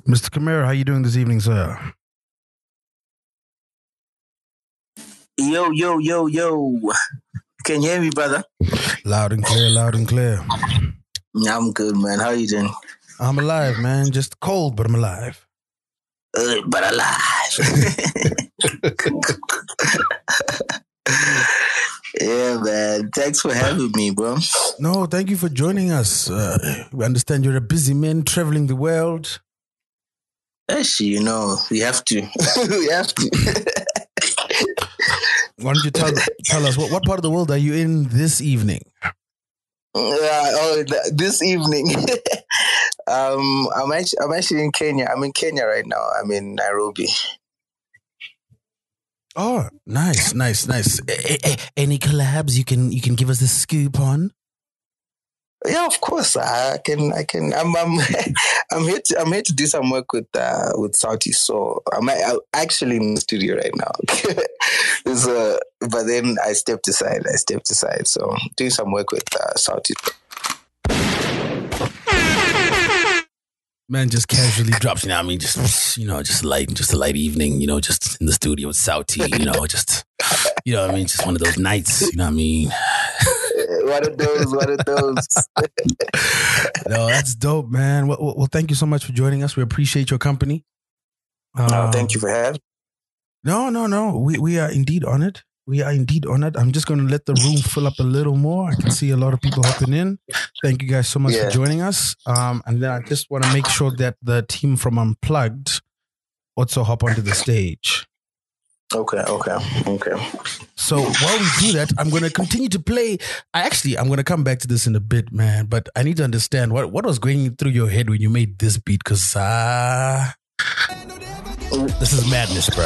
Mr. Kamara, how you doing this evening, sir? Yo, yo, yo, yo. Can you hear me, brother? Loud and clear, loud and clear. I'm good, man. How you doing? I'm alive, man. Just cold, but I'm alive. But alive. Yeah, man. Thanks for having me, bro. No, thank you for joining us. We understand you're a busy man traveling the world. Actually, we have to. We have to. Why don't you tell us what part of the world are you in this evening? This evening. I'm actually in Kenya. I'm in Kenya right now. I'm in Nairobi. Oh, nice. Any collabs you can give us the scoop on? Yeah, of course. I can. I'm here to do some work with Sauti. So I'm actually in the studio right now. But then I stepped aside. So doing some work with Sauti. Man, just casually drops. Just a light evening. Just in the studio with Sauti. Just one of those nights. You know what I mean? One of those. No, that's dope, man. Well, thank you so much for joining us. We appreciate your company. Thank you for having me. No. We are indeed honored. I'm just going to let the room fill up a little more. I can see a lot of people hopping in. Thank you guys so much for joining us. And then I just want to make sure that the team from Unplugged also hop onto the stage. Okay. So while we do that, I'm going to continue to play. I'm going to come back to this in a bit, man. But I need to understand what was going through your head when you made this beat, because this is madness, bro.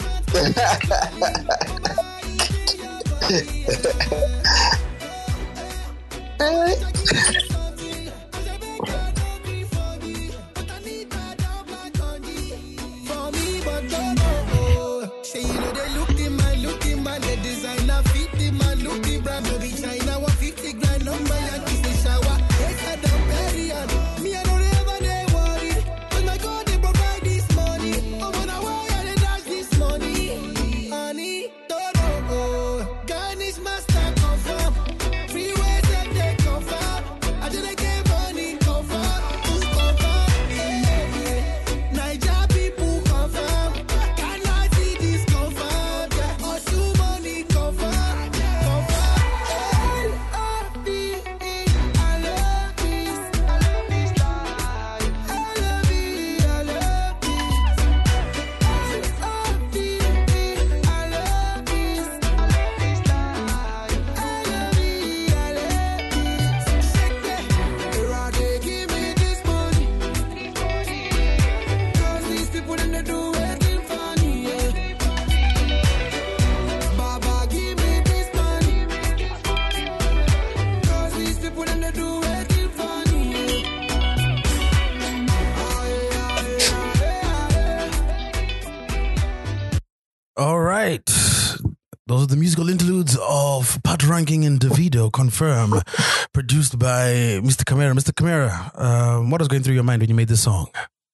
All right. Those are the musical interludes of Pat Ranking and Davido, Confirm, produced by Mr. Kamara. Mr. Kamara, what was going through your mind when you made this song?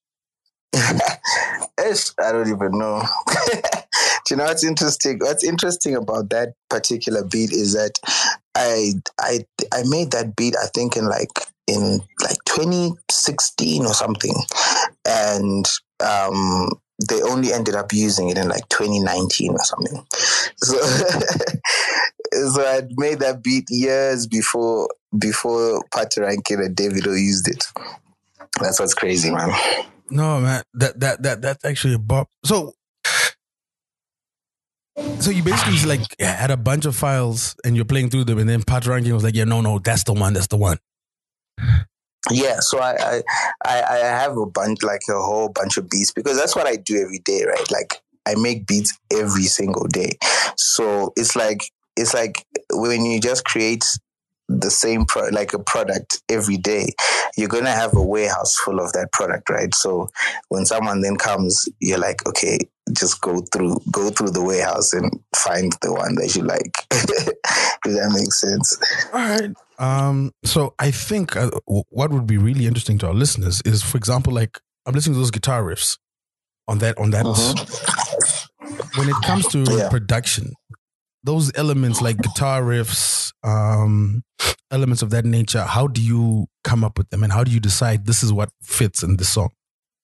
I don't even know. Do you know what's interesting? What's interesting about that particular beat is that I made that beat, I think in 2016 or something, and they only ended up using it in 2019 or something. So, so I'd made that beat years before Pat Rankin and Davido used it. That's what's crazy, man. No, man, that's actually a bop. So you basically had a bunch of files and you're playing through them, and then Pat Rankin was like, "Yeah, no, that's the one." Yeah, so I have a whole bunch of beats, because that's what I do every day, right? Like, I make beats every single day. So it's like when you just create the same a product every day, you're gonna have a warehouse full of that product, right? So when someone then comes, you're like, okay, just go through the warehouse and find the one that you like. Does that make sense? All right. So I think what would be really interesting to our listeners is, for example, I'm listening to those guitar riffs on that. When it comes to production, those elements like guitar riffs, elements of that nature, how do you come up with them, and how do you decide this is what fits in the song?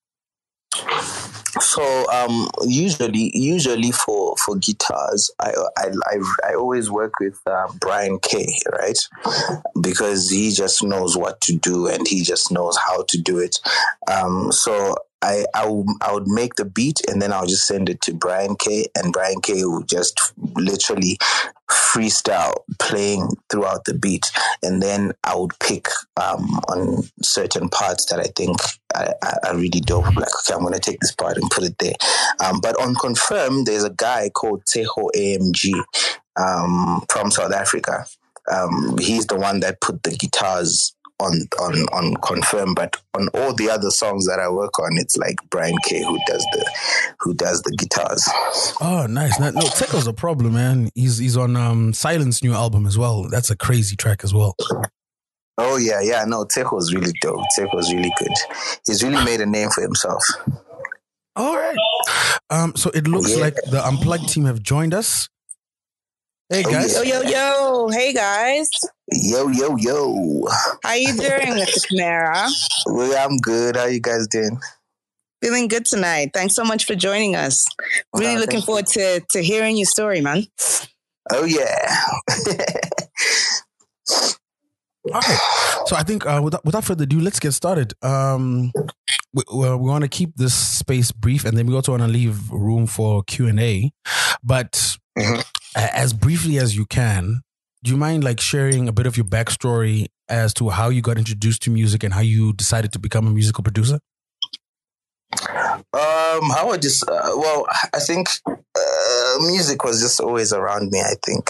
So usually for guitars, I always work with Brian K, right? Because he just knows what to do and he just knows how to do it. So I would make the beat and then I'll just send it to Brian K, and Brian K will just literally freestyle playing throughout the beat, and then I would pick on certain parts that I think are really dope. Like, okay, I'm gonna take this part and put it there. But on Confirm, there's a guy called Teho AMG from South Africa. He's the one that put the guitars on Confirm, but on all the other songs that I work on, it's like Brian K who does the guitars. Oh, nice. No, Teko's a problem, man. He's on Silent's new album as well. That's a crazy track as well. Oh yeah. No, Teko's really dope. Teko's really good. He's really made a name for himself. All right. So it looks like the Unplugged team have joined us. Hey guys. Yo. Hey guys. Yo. How you doing, Mr. Camara? Well, I'm good. How you guys doing? Feeling good tonight. Thanks so much for joining us. Really looking forward to hearing your story, man. Oh yeah. Okay. So I think without further ado, let's get started. We want to keep this space brief, and then we also want to leave room for Q&A. But as briefly as you can, do you mind like sharing a bit of your backstory as to how you got introduced to music and how you decided to become a musical producer? How I just I think music was just always around me. I think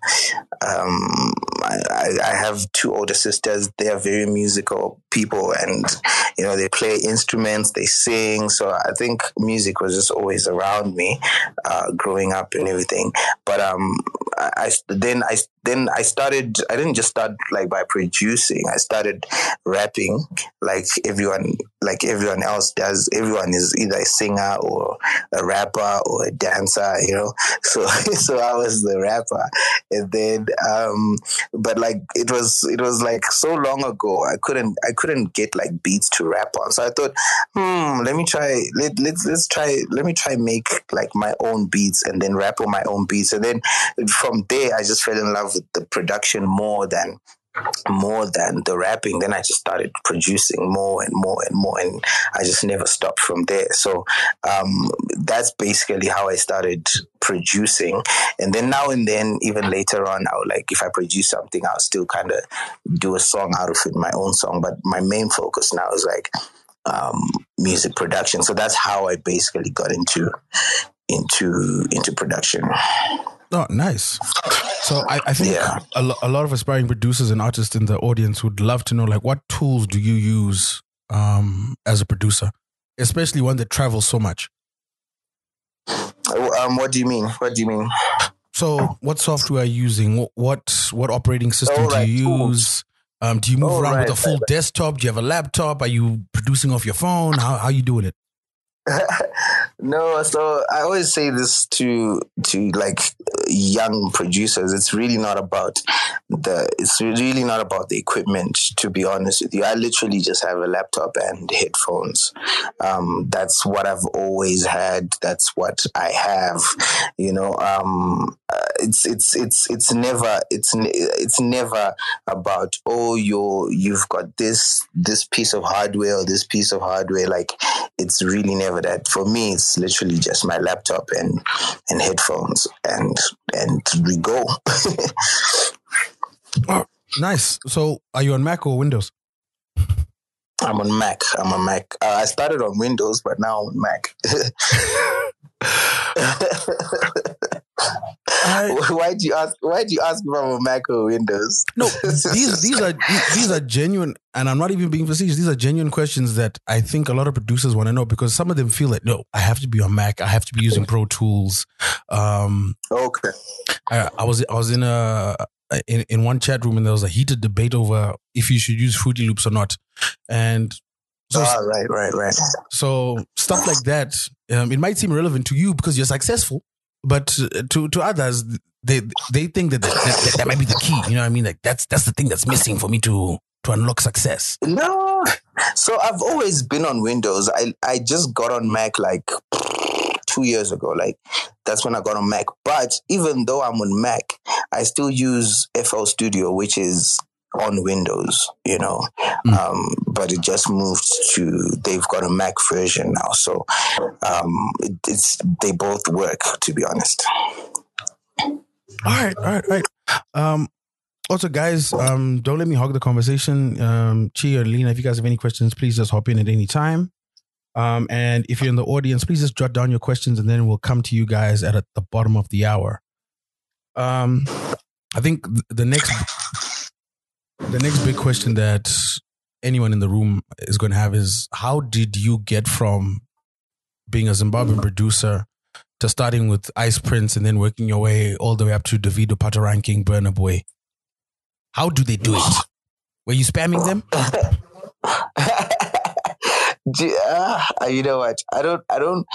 I have two older sisters. They are very musical people, and they play instruments, they sing. So I think music was just always around me, growing up and everything. But I started. I didn't just start like by producing. I started rapping like everyone else does. Everyone is either a singer or a rapper or a dancer, So I was the rapper, and then but like it was like so long ago. I couldn't get like beats to rap on. So I thought, let me try make like my own beats and then rap on my own beats, and then from there I just fell in love with the production more than the rapping. Then I just started producing more and more and more, and I just never stopped from there. So that's basically how I started producing. And then now and then, even later on, I would like, if I produce something, I'll still kind of do a song out of it, my own song. But my main focus now is like music production. So that's how I basically got into production. Oh, nice. So I think a lot of aspiring producers and artists in the audience would love to know, like, what tools do you use as a producer, especially one that travels so much? What do you mean? So what software are you using? What operating system do you use? Do you move around with a full desktop? Do you have a laptop? Are you producing off your phone? How are you doing it? No, so I always say this to like young producers. It's really not about the equipment, to be honest with you. I literally just have a laptop and headphones. That's what I've always had. That's what I have. It's never about, you've got this piece of hardware or this piece of hardware. Like, it's really never that. For me, it's literally just my laptop and headphones, and we go. Oh, nice. So are you on Mac or Windows? I'm on Mac. I started on Windows, but now I'm on Mac. Why do you ask if I'm on Mac or Windows? No, these are genuine, and I'm not even being facetious. These are genuine questions that I think a lot of producers want to know, because some of them feel like, no, I have to be on Mac. I have to be using Pro Tools. Okay. I was in one chat room, and there was a heated debate over if you should use Fruity Loops or not. And So right. So stuff like that, it might seem relevant to you because you're successful, but to others, they think that might be the key. You know what I mean? Like that's the thing that's missing for me to unlock success. No, so I've always been on Windows. I just got on Mac like 2 years ago. Like that's when I got on Mac. But even though I'm on Mac, I still use FL Studio, which is on Windows, you know. But it just moved to, they've got a Mac version now. So they both work, to be honest. All right. Also, guys, don't let me hog the conversation. Chi or Lena, if you guys have any questions, please just hop in at any time. And if you're in the audience, please just jot down your questions and then we'll come to you guys at the bottom of the hour. I think the next big question that anyone in the room is going to have is, how did you get from being a Zimbabwean producer to starting with Ice Prince and then working your way all the way up to Davido, Patoranking, Burna Boy? How do they do it? Were you spamming them? You know what? I don't.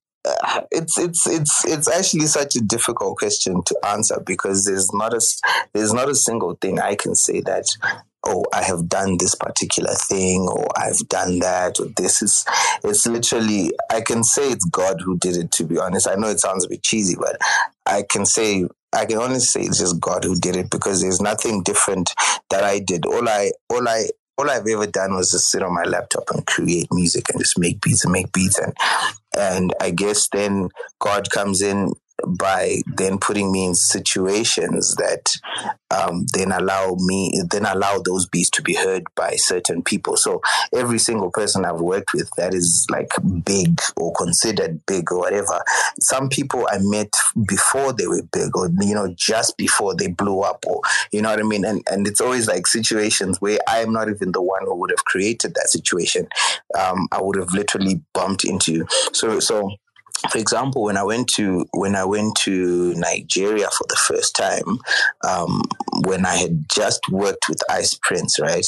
It's actually such a difficult question to answer because there's not a single thing I can say that, oh, I have done this particular thing, or I've done that, or it's literally, I can say it's God who did it, to be honest. I know it sounds a bit cheesy, but I can honestly say it's just God who did it, because there's nothing different that I did. All I've ever done was just sit on my laptop and create music and just make beats. And I guess then God comes in by then putting me in situations that then allow those beats to be heard by certain people. So every single person I've worked with that is like big or considered big or whatever, some people I met before they were big, or, you know, just before they blew up, or, you know what I mean? And it's always like situations where I am not even the one who would have created that situation. I would have literally bumped into. So for example, when I went to Nigeria for the first time, when I had just worked with Ice Prince, right?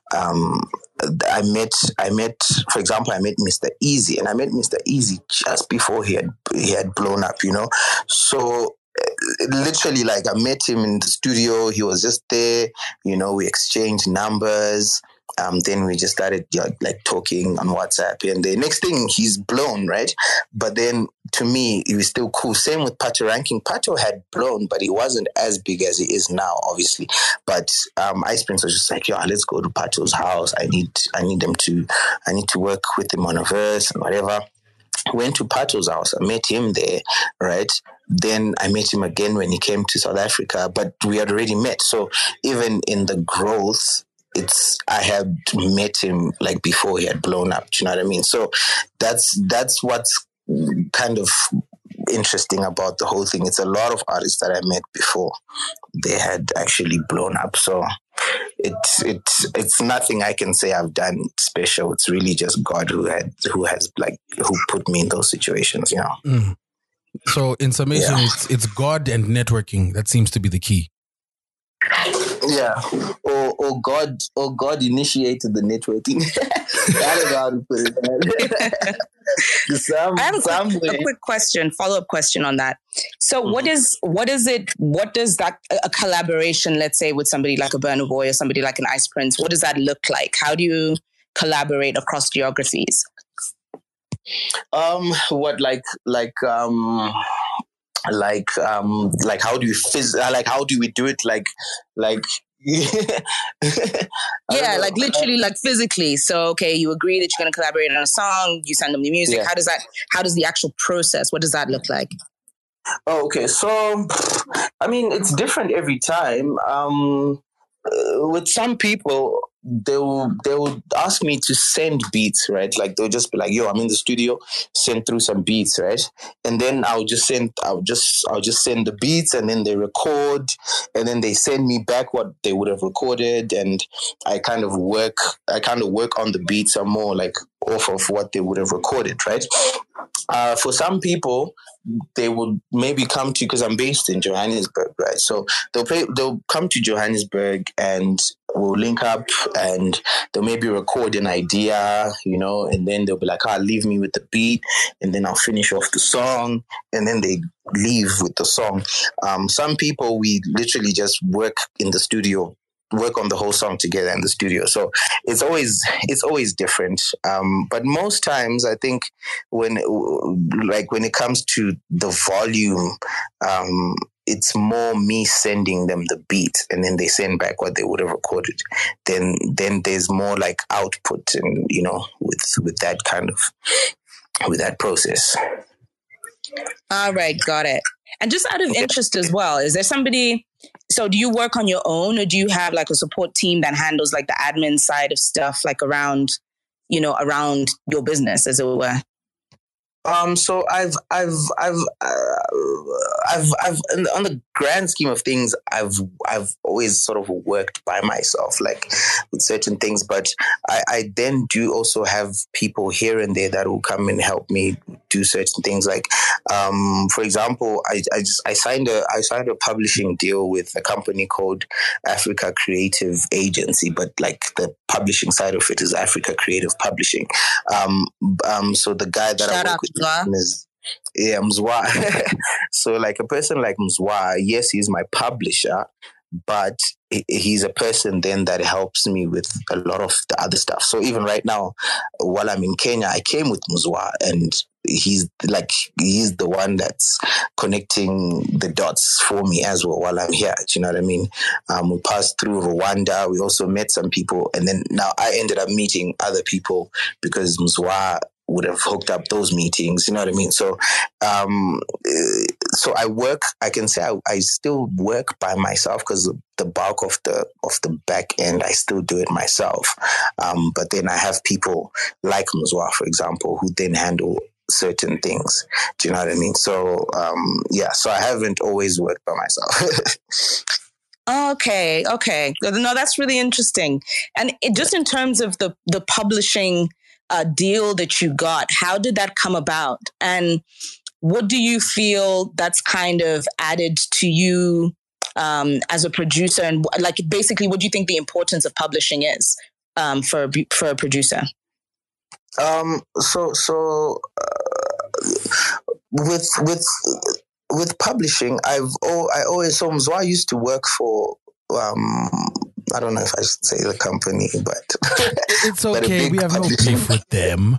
I met, for example, I met Mr. Easy, and I met Mr. Easy just before he had blown up, you know. So literally, like, I met him in the studio. He was just there, you know. We exchanged numbers. Then we just started like talking on WhatsApp, and the next thing he's blown, right? But then to me, he was still cool. Same with Patoranking. Pato had blown, but he wasn't as big as he is now, obviously. But Ice Prince was just like, yo, let's go to Pato's house. I need to work with him on a verse and whatever. Went to Pato's house. I met him there, right? Then I met him again when he came to South Africa, but we had already met. So even in the growth, I had met him like before he had blown up. Do you know what I mean? So that's what's kind of interesting about the whole thing. It's a lot of artists that I met before they had actually blown up. So it's nothing I can say I've done special. It's really just God who put me in those situations, you know. Mm. So in summation, it's God and networking that seems to be the key. Yeah, or God initiated the networking. I don't know how to put it. I have a quick question, follow-up question on that. So what does that, a collaboration, let's say with somebody like a Burna Boy or somebody like an Ice Prince, what does that look like? How do you collaborate across geographies? How do we do it yeah, like literally, like physically. So, okay, you agree that you're going to collaborate on a song, you send them the music. Yeah. How does the actual process, what does that look like? Oh, okay. So, I mean, it's different every time. With some people, they will ask me to send beats, right? Like they'll just be like, yo, I'm in the studio, send through some beats, right? And then I'll just send the beats, and then they record, and then they send me back what they would have recorded, and I kind of work on the beats some more, like off of what they would have recorded, right? For some people, they would maybe come to, because I'm based in Johannesburg, right? So they'll come to Johannesburg, and we'll link up and they'll maybe record an idea, and then they'll be like, leave me with the beat, and then I'll finish off the song, and then they leave with the song. Some people, we literally just work in the studio, work on the whole song together in the studio. So it's always different. But most times I think when it comes to the volume, it's more me sending them the beat and then they send back what they would have recorded. Then there's more like output and, with that kind of, with that process. All right. Got it. And just out of interest as well, is there somebody, so do you work on your own or do you have like a support team that handles like the admin side of stuff, like around your business, as it were? So I've on the grand scheme of things, I've always sort of worked by myself, like with certain things, but I then do also have people here and there that will come and help me do certain things. Like, for example, I signed a publishing deal with a company called Africa Creative Agency, but like the publishing side of it is Africa Creative Publishing. So the guy that I work with is Mzwa. So like a person like Mzwa, yes, he's my publisher, but he's a person then that helps me with a lot of the other stuff. So even right now, while I'm in Kenya, I came with Mzwa, and he's the one that's connecting the dots for me as well while I'm here. Do you know what I mean? We passed through Rwanda. We also met some people, and then now I ended up meeting other people because Mzwa would have hooked up those meetings, you know what I mean? So, so I can say I still work by myself because the bulk of the back end, I still do it myself. But then I have people like Mzwa, for example, who then handle certain things. Do you know what I mean? So, so I haven't always worked by myself. Okay. No, that's really interesting. And just in terms of the publishing deal that you got, how did that come about? And what do you feel that's kind of added to you as a producer? And like basically, what do you think the importance of publishing is for a producer? With publishing, I used to work for I don't know if I should say the company, but it's okay. We have no beef with them.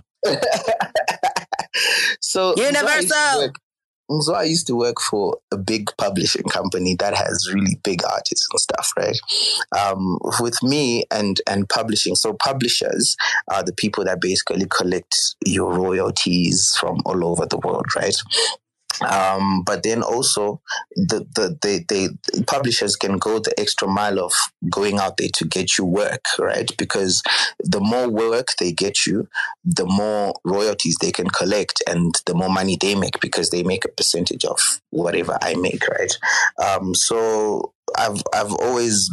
So Universal. So I used to work for a big publishing company that has really big artists and stuff, right? With me and publishing, so publishers are the people that basically collect your royalties from all over the world, right? But then also the publishers can go the extra mile of going out there to get you work, right? Because the more work they get you, the more royalties they can collect and the more money they make because they make a percentage of whatever I make, right? So I've always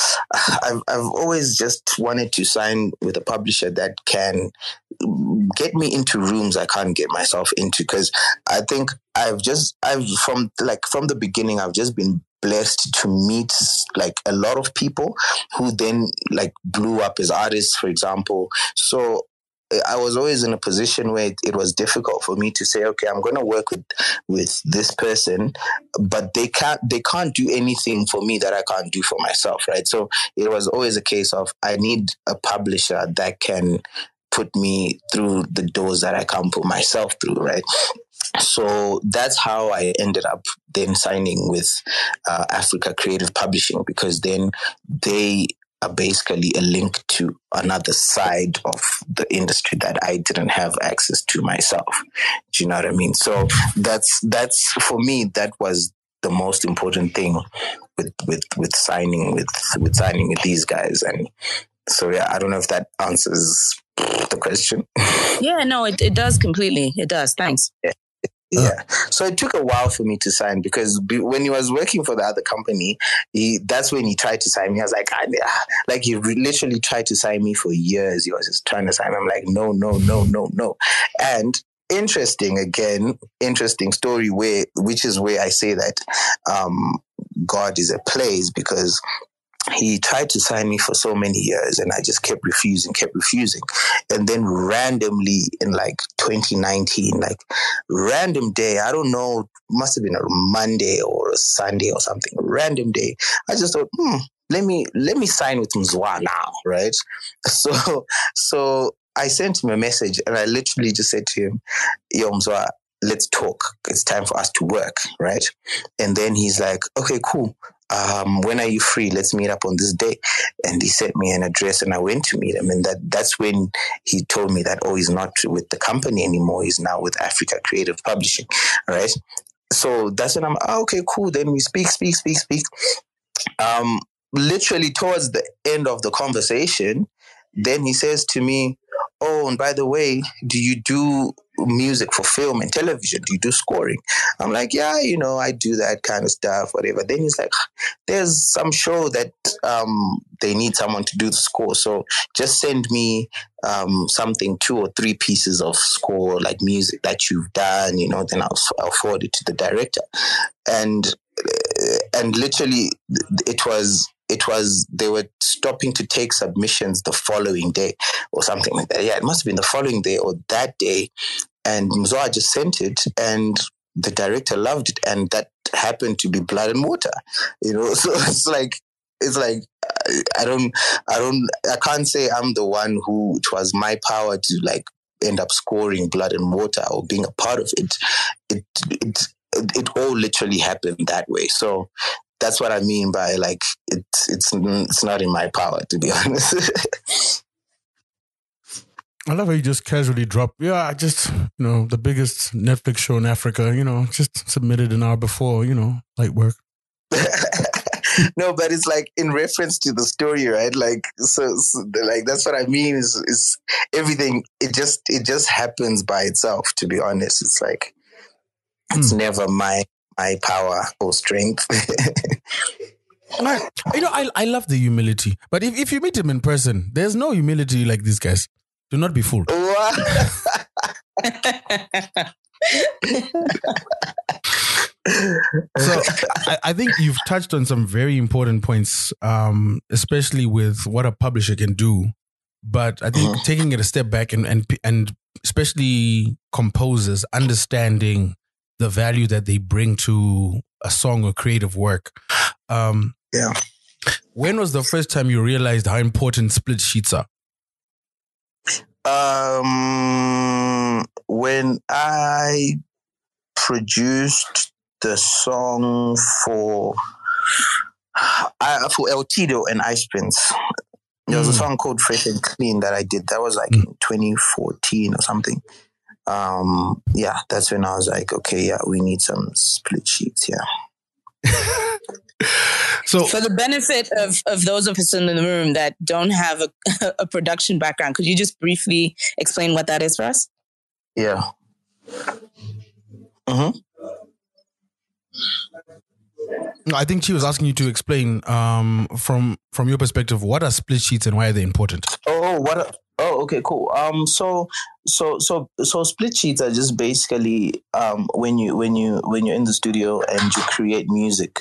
just wanted to sign with a publisher that can get me into rooms I can't get myself into, because I think from the beginning I've just been blessed to meet like a lot of people who then like blew up as artists, for example. So I was always in a position where it was difficult for me to say, okay, I'm going to work with this person, but they can't do anything for me that I can't do for myself, right? So it was always a case of I need a publisher that can put me through the doors that I can't put myself through, right? So that's how I ended up then signing with Africa Creative Publishing, because then they are basically a link to another side of the industry that I didn't have access to myself. Do you know what I mean? So that's for me, that was the most important thing with signing with these guys. And so yeah, I don't know if that answers the question. Yeah, no, it does completely. It does. Thanks. Yeah. So it took a while for me to sign, because when he was working for the other company, that's when he tried to sign me. I was like, he literally tried to sign me for years. He was just trying to sign me. I'm like, no. And interesting story which is where I say that God is a place, because he tried to sign me for so many years, and I just kept refusing. And then randomly in like 2019, like random day, I don't know, must have been a Monday or a Sunday or something, a random day, I just thought, let me sign with Mzwa now, right? So I sent him a message, and I literally just said to him, yo, Mzwa, let's talk. It's time for us to work, right? And then he's like, okay, cool. When are you free? Let's meet up on this day. And he sent me an address, and I went to meet him. And that's when he told me that, he's not with the company anymore. He's now with Africa Creative Publishing, right? So that's when I'm, okay, cool. Then we speak. Literally towards the end of the conversation, then he says to me, oh, and by the way, do you do music for film and television? Do you do scoring? I'm like, yeah, I do that kind of stuff, whatever. Then he's like, there's some show that they need someone to do the score. So just send me something, 2 or 3 pieces of score, like music that you've done, then I'll forward it to the director. And literally it was they were stopping to take submissions the following day or something like that. Yeah, it must have been the following day or that day. And Mzwa just sent it, and the director loved it, and that happened to be Blood and Water. So it's like I can't say I'm the one who it was my power to like end up scoring Blood and Water or being a part of it. It all literally happened that way. So that's what I mean by like it's not in my power, to be honest. I love how you just casually drop. Yeah, I just the biggest Netflix show in Africa. Just submitted an hour before. Light work. No, but it's like in reference to the story, right? Like so like that's what I mean. Is everything? It just happens by itself. To be honest, it's like it's never my power or strength. I love the humility, but if you meet him in person, there's no humility like these guys. Do not be fooled. So I think you've touched on some very important points, especially with what a publisher can do. But I think taking it a step back and especially composers understanding the value that they bring to a song or creative work. Yeah. When was the first time you realized how important split sheets are? When I produced the song for El Tido and Ice Prince, there was a song called Fresh and Clean that I did. That was like in 2014 or something. Yeah, that's when I was like, okay, yeah, we need some split sheets, yeah. So, for the benefit of those of us in the room that don't have a production background, could you just briefly explain what that is for us? Yeah. Mm-hmm. I think she was asking you to explain from your perspective, what are split sheets and why are they important? Okay, cool. So split sheets are just basically when you're in the studio and you create music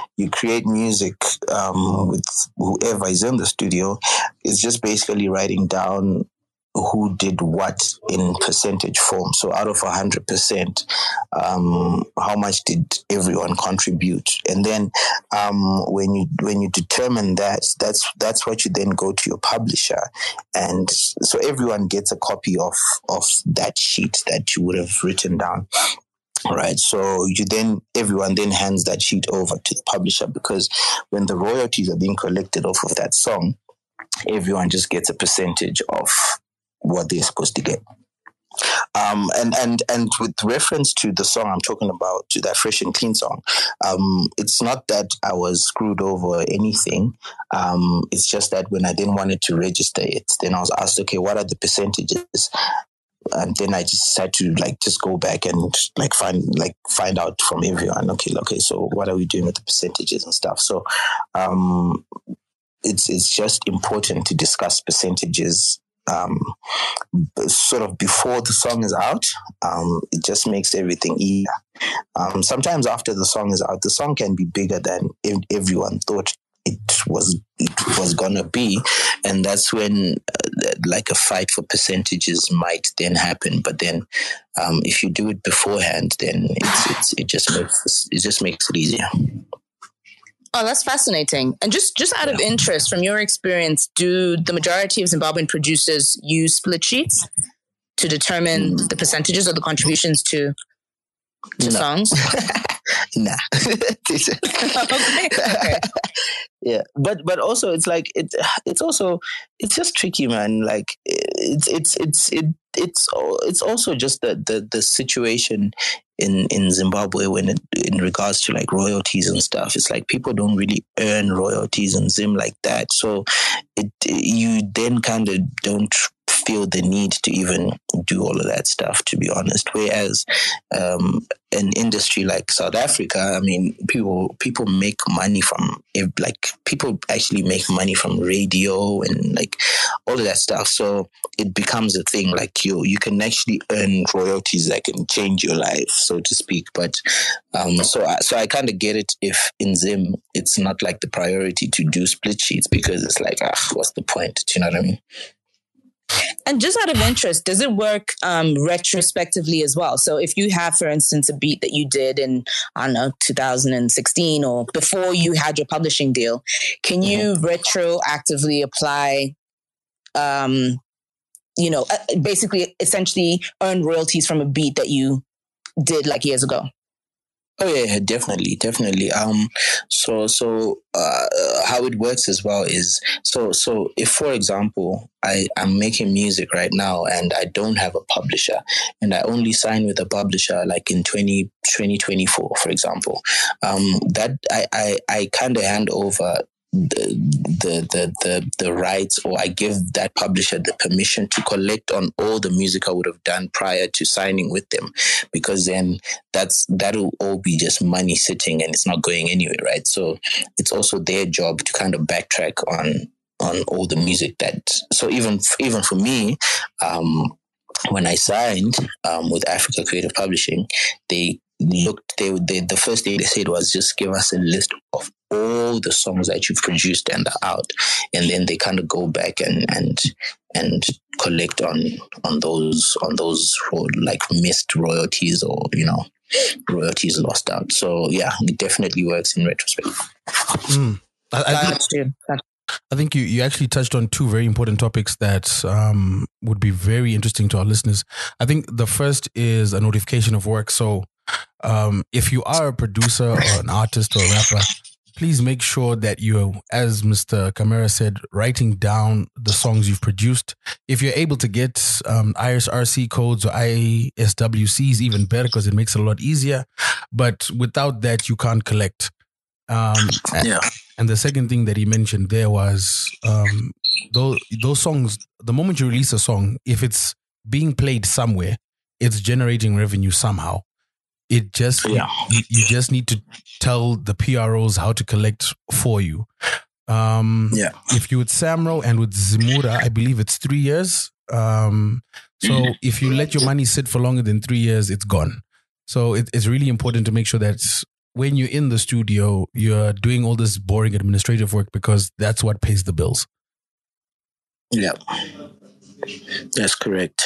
with whoever is in the studio. It's just basically writing down who did what in percentage form. So out of 100%, how much did everyone contribute? And then when you determine that, that's what you then go to your publisher, and so everyone gets a copy of that sheet that you would have written down. Right. So everyone then hands that sheet over to the publisher, because when the royalties are being collected off of that song, everyone just gets a percentage of what they're supposed to get. And with reference to the song I'm talking about, to that Fresh and Clean song, it's not that I was screwed over or anything. It's just that when I then wanted to register it, then I was asked, okay, what are the percentages? And then I just had to just go back and find out from everyone. Okay. So what are we doing with the percentages and stuff? So it's just important to discuss percentages sort of before the song is out. It just makes everything easier. Sometimes after the song is out, the song can be bigger than everyone thought it was gonna be, and that's when like a fight for percentages might then happen. But then if you do it beforehand, then it just makes it easier. Oh, that's fascinating. And just out of interest, from your experience, do the majority of Zimbabwean producers use split sheets to determine the percentages or the contributions to songs? Nah. Okay. Yeah, but also it's like it's just tricky, man. Like it's also just the situation in Zimbabwe when in regards to like royalties and stuff. It's like people don't really earn royalties in Zim like that, so you then kind of don't feel the need to even do all of that stuff, to be honest. Whereas an industry like South Africa, I mean, people make money from people actually make money from radio and like all of that stuff. So it becomes a thing. Like you can actually earn royalties that can change your life, so to speak. But so I kind of get it if in Zim it's not like the priority to do split sheets, because it's like, what's the point? Do you know what I mean? And just out of interest, does it work retrospectively as well? So if you have, for instance, a beat that you did in, I don't know, 2016 or before you had your publishing deal, can you retroactively apply, basically essentially earn royalties from a beat that you did like years ago? Oh yeah, definitely. So how it works as well is so if, for example, I'm making music right now and I don't have a publisher, and I only sign with a publisher like in 2024, for example, that I kind of hand over the rights, or I give that publisher the permission to collect on all the music I would have done prior to signing with them, because then that'll all be just money sitting and it's not going anywhere, right? So it's also their job to kind of backtrack on all the music so even for me, when I signed with Africa Creative Publishing, the first thing they said was, just give us a list of all the songs that you've produced and are out, and then they kind of go back and collect on those like missed royalties, or royalties lost out. So yeah, it definitely works in retrospect. I think you actually touched on two very important topics that would be very interesting to our listeners. I think the first is a notification of work. So if you are a producer or an artist or a rapper, please make sure that you, as Mr. Camara said, writing down the songs you've produced. If you're able to get ISRC codes or ISWCs, even better, because it makes it a lot easier. But without that, you can't collect. And the second thing that he mentioned there was those songs, the moment you release a song, if it's being played somewhere, it's generating revenue somehow. It just you just need to tell the PROs how to collect for you. If you with Samro and with Zimura, I believe it's 3 years. So if you let your money sit for longer than 3 years, it's gone. So it's really important to make sure that when you're in the studio, you're doing all this boring administrative work, because that's what pays the bills. Yeah, that's correct.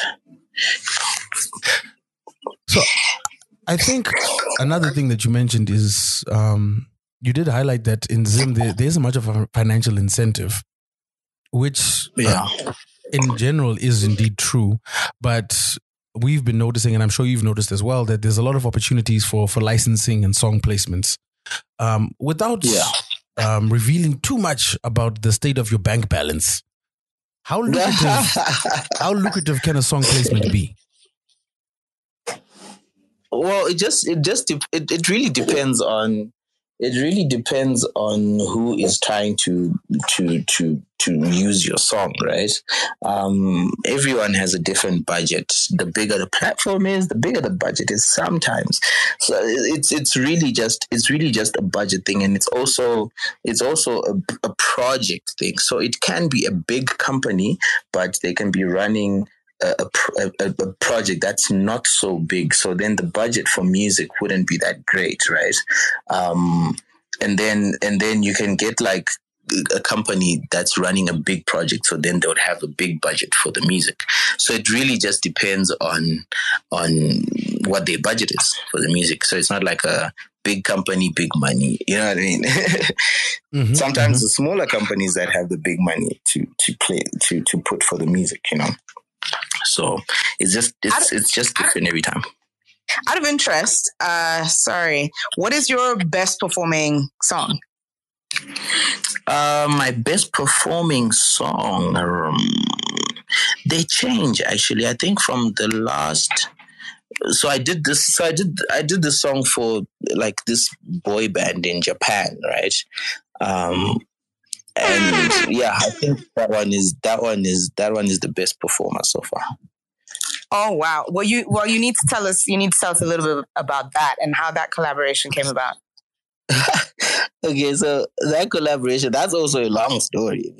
So I think another thing that you mentioned is you did highlight that in Zim there isn't much of a financial incentive, which in general is indeed true. But we've been noticing, and I'm sure you've noticed as well, that there's a lot of opportunities for licensing and song placements. Without revealing too much about the state of your bank balance, how lucrative can a song placement be? Well, it really depends on who is trying to use your song, right? Everyone has a different budget. The bigger the platform is, the bigger the budget is sometimes. So it's really just a budget thing, and it's also a project thing. So it can be a big company, but they can be running a project that's not so big, so then the budget for music wouldn't be that great, right? And then you can get like a company that's running a big project, so then they would have a big budget for the music. So it really just depends on what their budget is for the music. So it's not like a big company, big money. You know what I mean? Sometimes the smaller companies that have the big money to put for the music, you know. So it's just different every time. Out of interest, what is your best performing song? My best performing song, they change actually. I think from the last. So I did this. So I did this song for like this boy band in Japan, right? And yeah, I think that one is the best performer so far. Oh wow! Well, you need to tell us. You need to tell us a little bit about that and how that collaboration came about. Okay, so that collaboration, that's also a long story.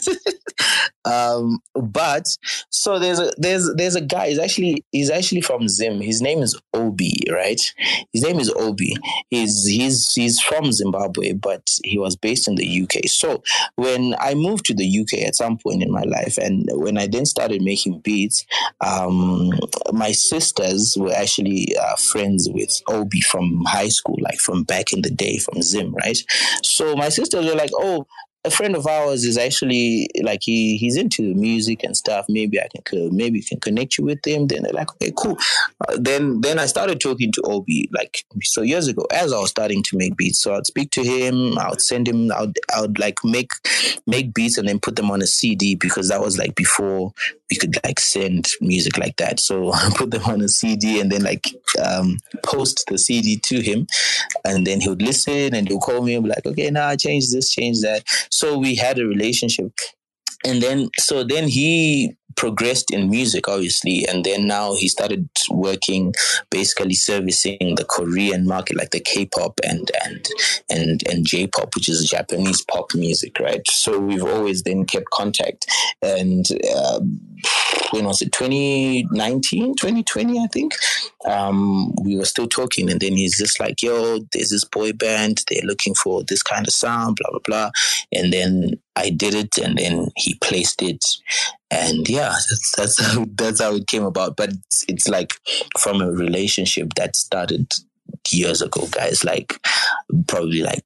But so there's a guy, he's actually from Zim. His name is Obi, right? His name is Obi. He's from Zimbabwe, but he was based in the UK. So when I moved to the UK at some point in my life, and when I then started making beats, my sisters were actually friends with Obi from high school, like from back in the day, from Zim, right? So my sisters were like, oh, a friend of ours is actually like he's into music and stuff. Maybe we can connect you with him. Then they're like, okay, cool. Then I started talking to Obi like so years ago as I was starting to make beats. So I'd speak to him. I would send him. I would like make beats and then put them on a CD because that was like before we could like send music like that. So I put them on a CD and then like post the CD to him, and then he would listen and he'll call me and be like, okay, now change this, change that. So we had a relationship. And then he progressed in music, obviously. And then now he started working, basically servicing the Korean market, like the K-pop and J-pop, which is Japanese pop music, right? So we've always then kept contact. And when was it? 2019, 2020, I think. We were still talking, and then he's just like, yo, there's this boy band, they're looking for this kind of sound, blah, blah, blah. And then I did it, and then he placed it. And yeah, that's how it came about. But it's like from a relationship that started years ago, guys, like probably like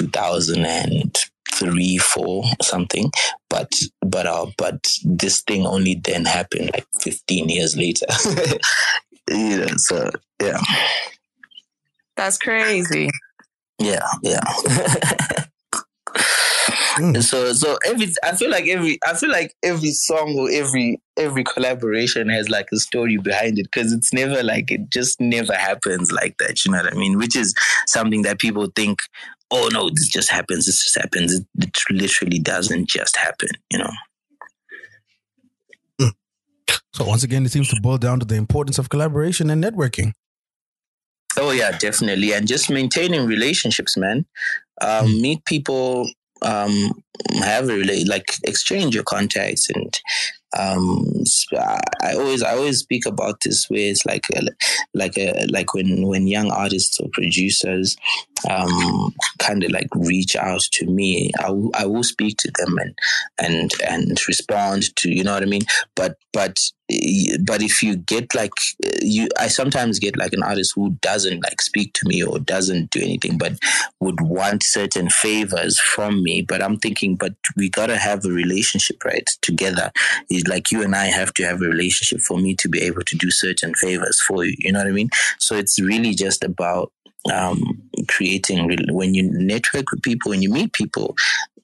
2003, 4 something. But this thing only then happened like 15 years later. You know, so yeah. That's crazy. Yeah. So I feel like every song or every collaboration has like a story behind it, because it's never like, it just never happens like that. You know what I mean? Which is something that people think, oh no, this just happens. It literally doesn't just happen, you know? So once again, it seems to boil down to the importance of collaboration and networking. Oh yeah, definitely. And just maintaining relationships, man. Meet people, have exchange your contacts, and I always speak about this, where it's like when young artists or producers kind of like reach out to me, I will speak to them and respond to, you know what I mean? But if you get like I sometimes get like an artist who doesn't like speak to me or doesn't do anything, but would want certain favors from me. But I'm thinking, but we gotta have a relationship, right? Together. It's like you and I have to have a relationship for me to be able to do certain favors for you. You know what I mean? So it's really just about creating, when you network with people, when you meet people,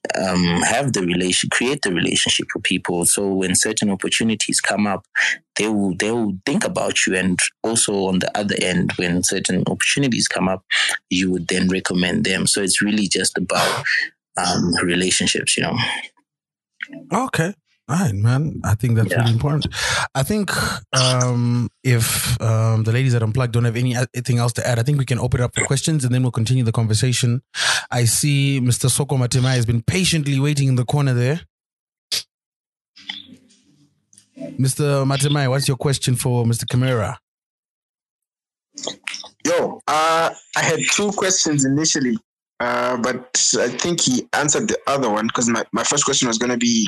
create the relationship with people. So when certain opportunities come up, they will think about you. And also on the other end, when certain opportunities come up, you would then recommend them. So it's really just about relationships, you know. Okay. All right, man. I think that's really important. I think if the ladies at Unplugged don't have anything else to add, I think we can open it up for questions, and then we'll continue the conversation. I see Mr. Soko Matemai has been patiently waiting in the corner there. Mr. Matemai, what's your question for Mr. Camara? Yo, I had 2 questions initially. but I think he answered the other one because my first question was going to be,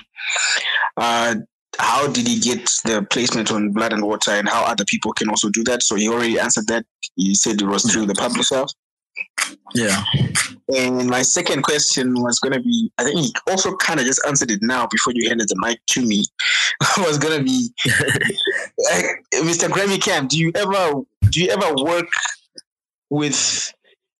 how did he get the placement on Blood and Water, and how other people can also do that? So he already answered that. He said it was through the publisher. Yeah. And my second question was going to be, I think he also kind of just answered it now before you handed the mic to me, was going to be, Mr. Grammy Cam, do you ever work with,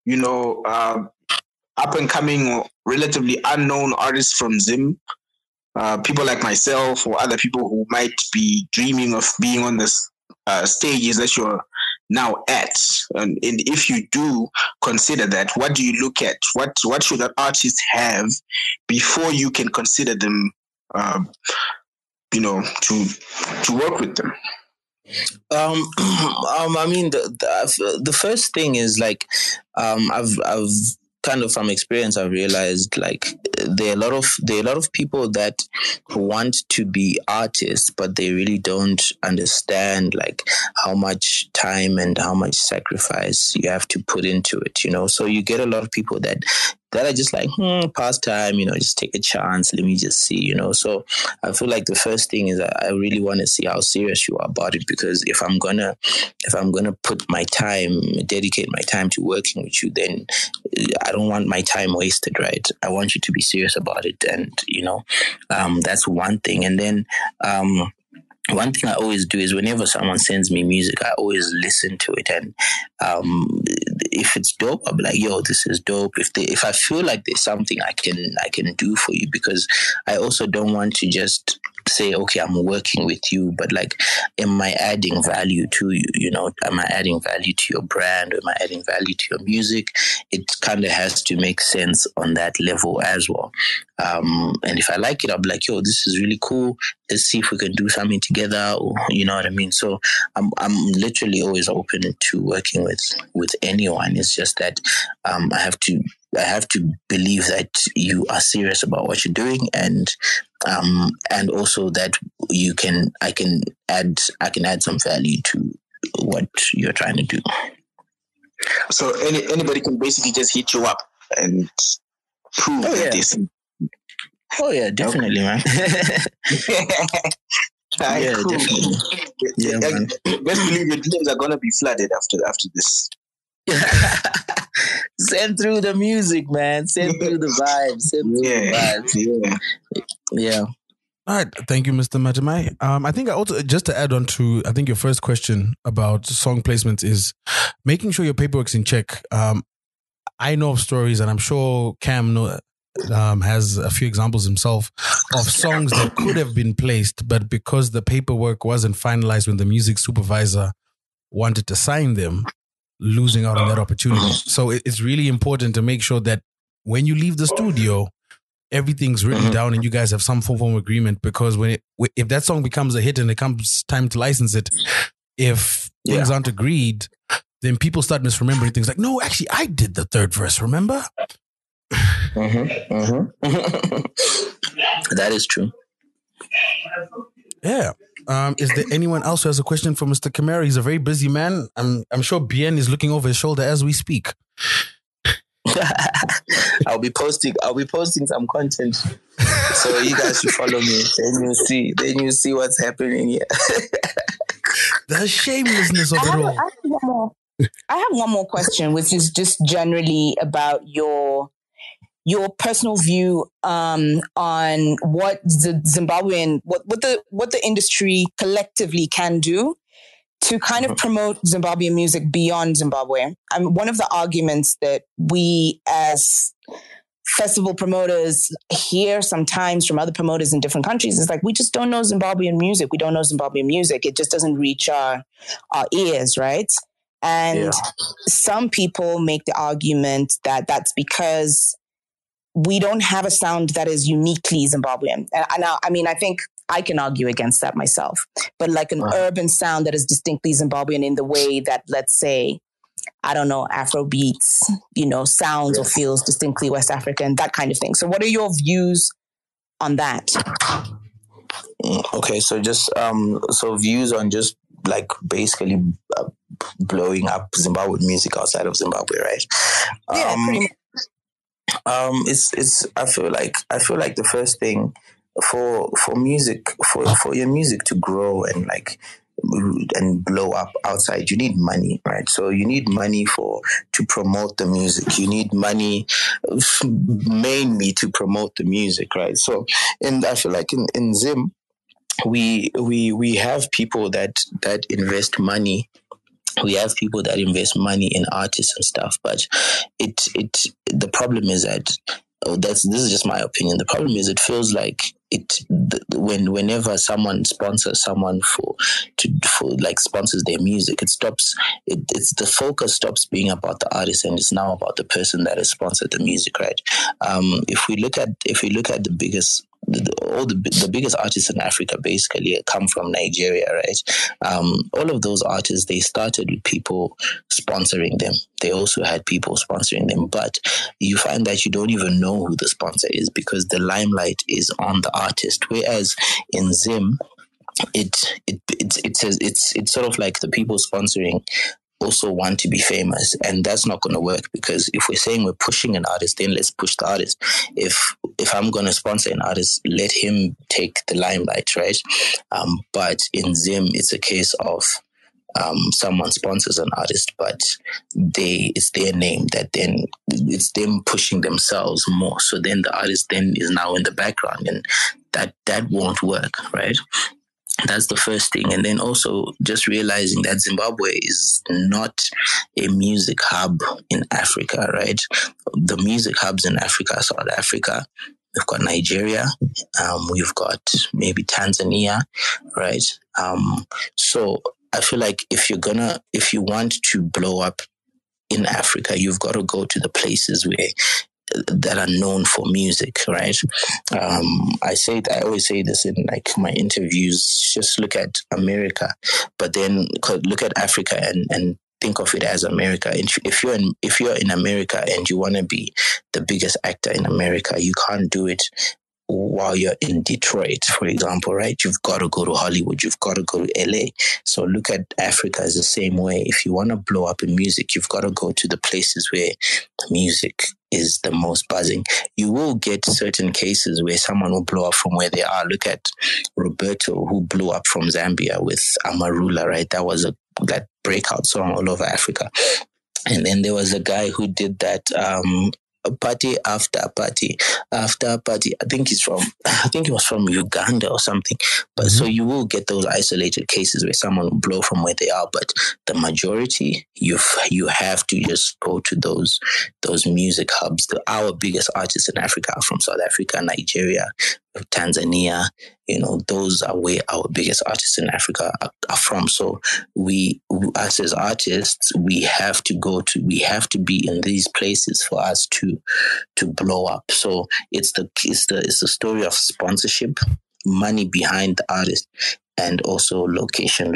up and coming or relatively unknown artists from Zim? People like myself or other people who might be dreaming of being on this stages that you're now at, and if you do consider that, what do you look at? What should an artist have before you can consider them, to work with them? I mean, the first thing is like, I've kind of from experience, I've realized like there are a lot of people that want to be artists, but they really don't understand like how much time and how much sacrifice you have to put into it, So you get a lot of people that are just like, pastime, just take a chance. Let me just see, So I feel like the first thing is I really want to see how serious you are about it, because if I'm gonna put my time, dedicate my time to working with you, then I don't want my time wasted, right? I want you to be serious about it, and that's one thing. And then one thing I always do is whenever someone sends me music, I always listen to it, and if it's dope, I'll be like, yo, this is dope. If I feel like there's something I can do for you, because I also don't want to just say, okay, I'm working with you, but like, am I adding value to you? Am I adding value to your brand? Or am I adding value to your music? It kind of has to make sense on that level as well. And if I like it, I'll be like, yo, this is really cool. Let's see if we can do something together, or you know what I mean? So I'm literally always open to working with anyone. It's just that I have to believe that you are serious about what you're doing, and also that I can add some value to what you're trying to do. So anybody can basically just hit you up and prove this. Oh yeah, definitely, man. Yeah, cool. Definitely. Yeah, man. Best believe your DMs are gonna be flooded after this. Send through the music, man. Send through the vibes. Yeah. All right. Thank you, Mr. Matimai. I think I also, just to add on to, I think your first question about song placements is making sure your paperwork's in check. I know of stories, and I'm sure Cam has a few examples himself of songs that could have been placed, but because the paperwork wasn't finalized when the music supervisor wanted to sign them, losing out on that opportunity. So it's really important to make sure that when you leave the studio, everything's written down and you guys have some form of agreement, because if that song becomes a hit and it comes time to license it, if things aren't agreed, then people start misremembering things like, no, actually I did the third verse, remember? That is true. Yeah. Is there anyone else who has a question for Mr. Kamara? He's a very busy man. I'm sure Bien is looking over his shoulder as we speak. I'll be posting some content, so you guys should follow me. Then you see what's happening here. The shamelessness of it all. I have one more question, which is just generally about your personal view on what the Zimbabwean, what the industry collectively can do to kind of promote Zimbabwean music beyond Zimbabwe. One of the arguments that we as festival promoters hear sometimes from other promoters in different countries is like, we just don't know Zimbabwean music. We don't know Zimbabwean music. It just doesn't reach our ears, right? And some people make the argument that that's because we don't have a sound that is uniquely Zimbabwean. And I think I can argue against that myself, but like an urban sound that is distinctly Zimbabwean in the way that, let's say, I don't know, Afro beats, sounds or feels distinctly West African, that kind of thing. So what are your views on that? Okay, so just views on just like basically blowing up Zimbabwean music outside of Zimbabwe, right? Yeah, pretty much. It's. I feel like the first thing for music, for your music to grow and blow up outside, you need money, right? So you need money to promote the music. You need money mainly to promote the music, right? So, and I feel like in Zim, we have people that invest money. We have people that invest money in artists and stuff, but the problem is that this is just my opinion. The problem is it feels like whenever someone sponsors someone for sponsors their music, it's the focus stops being about the artist and it's now about the person that has sponsored the music, right? If we look at the biggest the biggest artists in Africa basically come from Nigeria, right? All of those artists, they started with people sponsoring them. They also had people sponsoring them, but you find that you don't even know who the sponsor is because the limelight is on the artist. Whereas in Zim, it's sort of like the people sponsoring also want to be famous, and that's not going to work because if we're saying we're pushing an artist, then let's push the artist. If I'm going to sponsor an artist, let him take the limelight, right? But in Zim, it's a case of someone sponsors an artist, but it's their name that then it's them pushing themselves more. So then the artist then is now in the background, and that won't work, right? That's the first thing. And then also just realizing that Zimbabwe is not a music hub in Africa, right? The music hubs in Africa are South Africa. We've got Nigeria. We've got maybe Tanzania, right? So I feel like if you want to blow up in Africa, you've got to go to the places that are known for music, right? I always say this in like my interviews, just look at America, but then look at Africa and think of it as America. If you're in America and you want to be the biggest actor in America, you can't do it while you're in Detroit, for example, right? You've got to go to Hollywood. You've got to go to LA. So look at Africa as the same way. If you want to blow up in music, you've got to go to the places where music is the most buzzing. You will get certain cases where someone will blow up from where they are. Look at Roberto, who blew up from Zambia with Amarula, right? That was that breakout song all over Africa. And then there was a guy who did that party after party after party. I think he was from Uganda or something. But so you will get those isolated cases where someone will blow from where they are, but the majority you have to just go to those music hubs. Our biggest artists in Africa are from South Africa, Nigeria, Tanzania. Those are where our biggest artists in Africa are from. So us as artists, we have to be in these places for us to blow up. So it's the story of sponsorship, money behind the artist, and also location.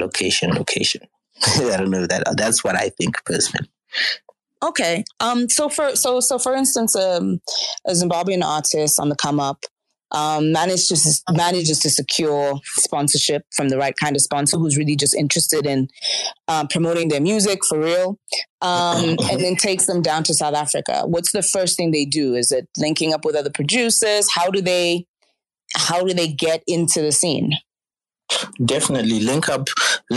I don't know, that's what I think personally. Okay. So for instance, a Zimbabwean artist on the come up manages to secure sponsorship from the right kind of sponsor who's really just interested in promoting their music for real, and then takes them down to South Africa. What's the first thing they do? Is it linking up with other producers? How do they get into the scene? Definitely link up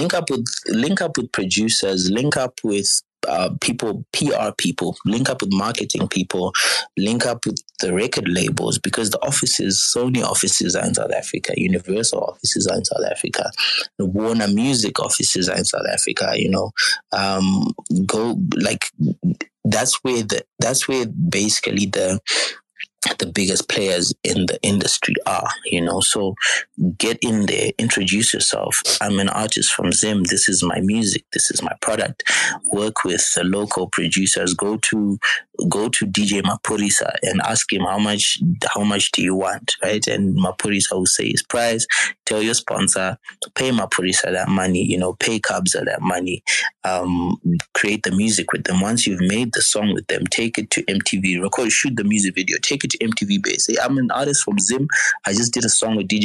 with producers, link up with people, PR people, link up with marketing people, link up with the record labels, because the Sony offices are in South Africa, Universal offices are in South Africa, the Warner Music offices are in South Africa. That's where basically the biggest players in the industry are, so get in there, introduce yourself. I'm an artist from Zim. This is my music. This is my product. Work with the local producers. Go to DJ Mapurisa and ask him how much do you want, right? And Mapurisa will say his price. Tell your sponsor, pay Mapurisa that money, pay Kabza that money, create the music with them. Once you've made the song with them, take it to MTV, shoot the music video, take it to MTV Base. Say, I'm an artist from Zim. I just did a song with DJ Mapurisa.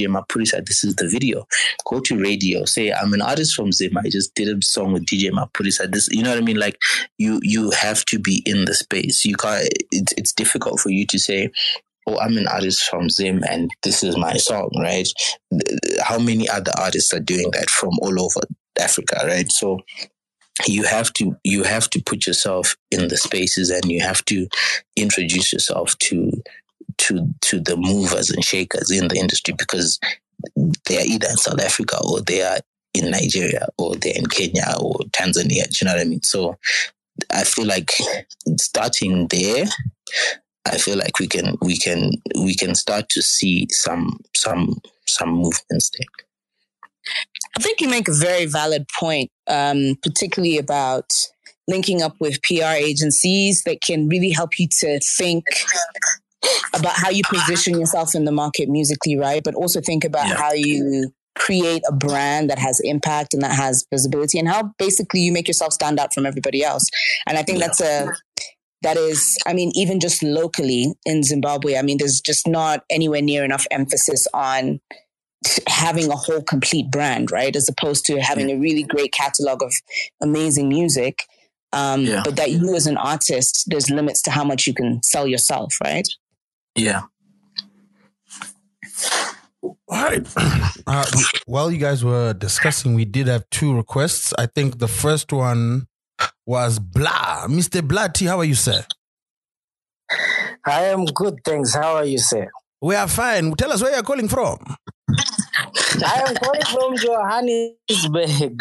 Mapurisa, this is the video. Go to radio, say, I'm an artist from Zim. I just did a song with DJ Mapurisa. This, you know what I mean? Like, you have to be in the space. You can't, it's difficult for you to say, oh, I'm an artist from Zim and this is my song, right? How many other artists are doing that from all over Africa, right? So you have to put yourself in the spaces, and you have to introduce yourself to the movers and shakers in the industry, because they are either in South Africa or they are in Nigeria or they're in Kenya or Tanzania. Do you know what I mean? So I feel like starting there, I feel like we can start to see some movements there. I think you make a very valid point, particularly about linking up with PR agencies that can really help you to think about how you position yourself in the market musically, right? But also think about how you create a brand that has impact and that has visibility, and how basically you make yourself stand out from everybody else. And I think that is, I mean, even just locally in Zimbabwe, I mean, there's just not anywhere near enough emphasis on having a whole complete brand, right? As opposed to having a really great catalog of amazing music. But that you as an artist, there's limits to how much you can sell yourself, right? Yeah. All right. While you guys were discussing, we did have 2 requests. I think the first one was Blah. Mr. Blah T, how are you, sir? I am good, thanks. How are you, sir? We are fine. Tell us where you're calling from. I am calling from Johannesburg.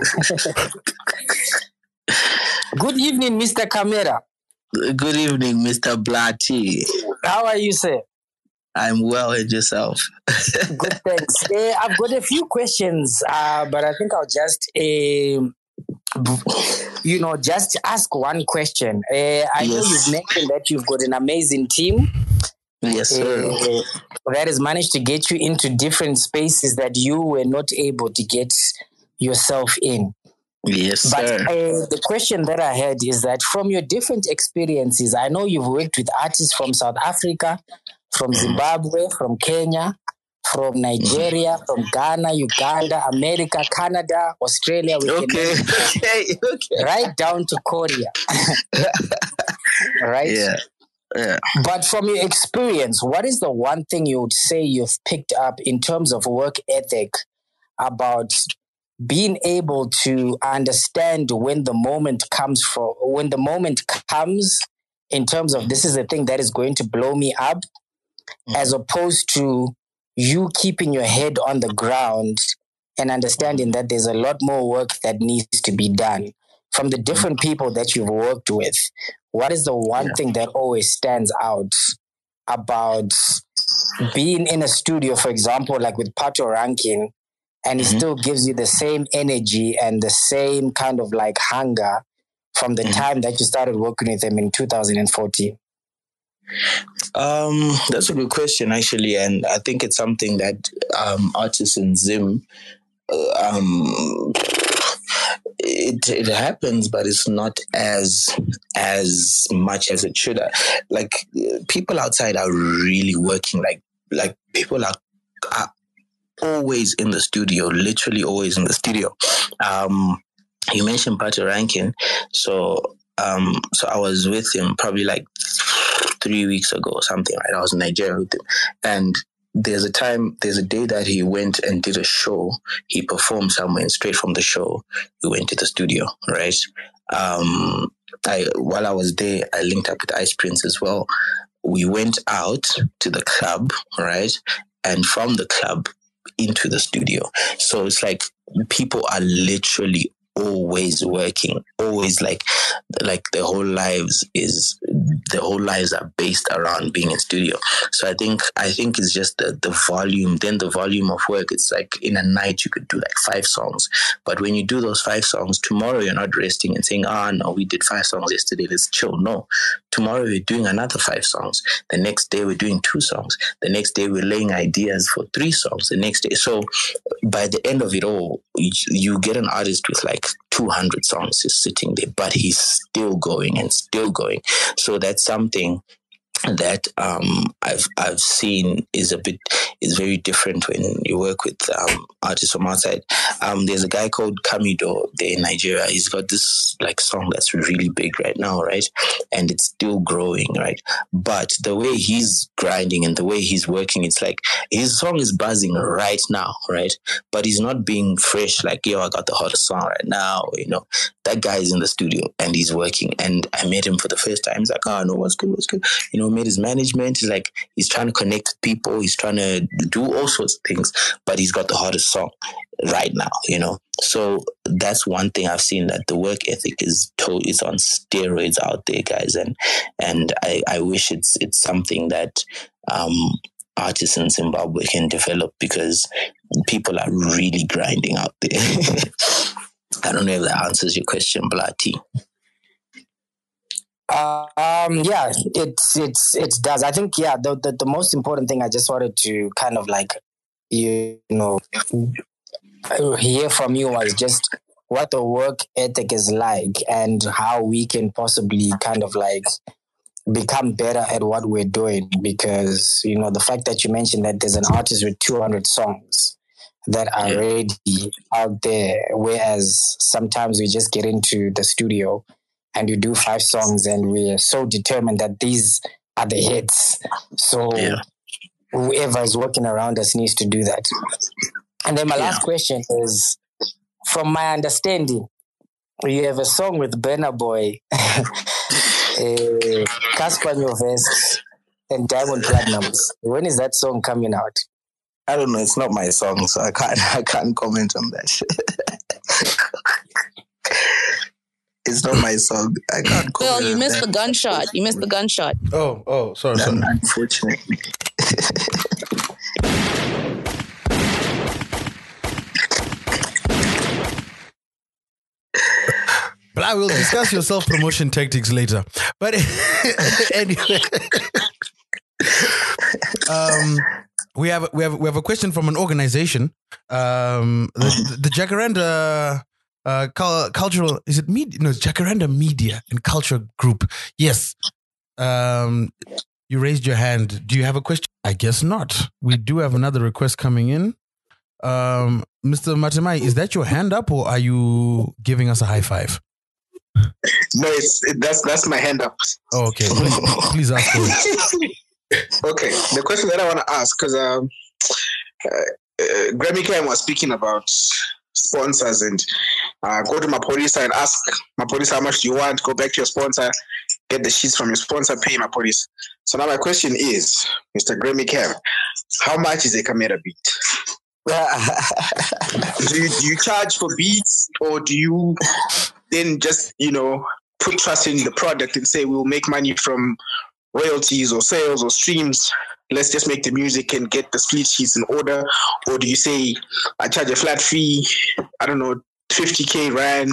Good evening, Mr. Camera. Good evening, Mr. Blah T. How are you, sir? I'm well, and yourself? Good, thanks. I've got a few questions, but I think I'll just, just ask one question. I know you've mentioned that you've got an amazing team. Yes, sir. That has managed to get you into different spaces that you were not able to get yourself in. Yes, sir. But the question that I had is that from your different experiences, I know you've worked with artists from South Africa, from Zimbabwe, from Kenya, from Nigeria, from Ghana, Uganda, America, Canada, Australia, okay. Right down to Korea. Right? Yeah. But from your experience, what is the one thing you would say you've picked up in terms of work ethic about being able to understand when the moment comes in terms of this is the thing that is going to blow me up, as opposed to you keeping your head on the ground and understanding that there's a lot more work that needs to be done? From the different people that you've worked with, what is the one thing that always stands out about being in a studio, for example, like with Pato Rankin, and he still gives you the same energy and the same kind of like hunger from the time that you started working with him in 2014? That's a good question, actually, and I think it's something that artists in Zim, it happens, but it's not as much as it should. Like, people outside are really working. Like people are always in the studio, literally always in the studio. You mentioned Pato Rankin, so I was with him probably like 3 weeks ago or something, right? I was in Nigeria with him, and there's a day that he went and did a show. He performed somewhere, and straight from the show, we went to the studio, right? While I was there, I linked up with Ice Prince as well. We went out to the club, right? And from the club into the studio. So it's like people are literally always working, always like their whole lives are based around being in studio. So I think it's just the volume. Then the volume of work, it's like in a night you could do like 5 songs, but when you do those 5 songs, tomorrow you're not resting and saying, no, we did 5 songs yesterday, let's chill. No, tomorrow we're doing another 5 songs. The next day we're doing 2 songs. The next day we're laying ideas for 3 songs. The next day, so by the end of it all, you get an artist with like 200 songs is sitting there, but he's still going and still going. So that's something that I've seen is very different when you work with artists from outside. There's a guy called Kamido there in Nigeria. He's got this like song that's really big right now, right? And it's still growing, right? But the way he's grinding and the way he's working, it's like his song is buzzing right now, right? But he's not being fresh like, yo, I got the hottest song right now. You know, that guy is in the studio and he's working. And I met him for the first time. He's like, oh, no, what's good? You know, made his management. He's like, he's trying to connect with people. He's trying to do all sorts of things, but he's got the hottest song right now, you know? So that's one thing I've seen, that the work ethic is on steroids out there, guys. And I wish it's something that artists in Zimbabwe can develop, because people are really grinding out there. I don't know if that answers your question, Blati. Yeah, it does. I think, yeah, the most important thing I just wanted to kind of like, you know, hear from you was just what the work ethic is like and how we can possibly kind of like become better at what we're doing. Because, you know, the fact that you mentioned that there's an artist with 200 songs that are already out there, whereas sometimes we just get into the studio and you do 5 songs and we're so determined that these are the hits. So whoever is working around us needs to do that. And then my last question is, from my understanding, you have a song with Burna Boy, Casper Nyovest, and Diamond Platnumz. When is that song coming out? I don't know. It's not my song, so I can't comment on that. It's not my song. I can't comment. Well, you missed the gunshot. You missed the gunshot. Oh, sorry. Unfortunately. But I will discuss your self-promotion tactics later. But anyway, we have a question from an organization, the Jacaranda Cultural. Is it media? No, Jacaranda Media and Culture Group. Yes. You raised your hand. Do you have a question? I guess not. We do have another request coming in. Mr. Matemai, is that your hand up, or are you giving us a high five? No, that's my hand up. Oh, okay. Please ask for it. Okay, the question that I want to ask, because Grammy Cam was speaking about sponsors, and go to Maphorisa and ask Maphorisa how much do you want, go back to your sponsor, get the sheets from your sponsor, pay Maphorisa. So now my question is, Mr. Grammy Cam, how much is a camera beat? do you charge for beats, or do you then just, you know, put trust in the product and say we'll make money from royalties or sales or streams? Let's just make the music and get the split sheets in order. Or do you say I charge a flat fee, I don't know, 50K rand,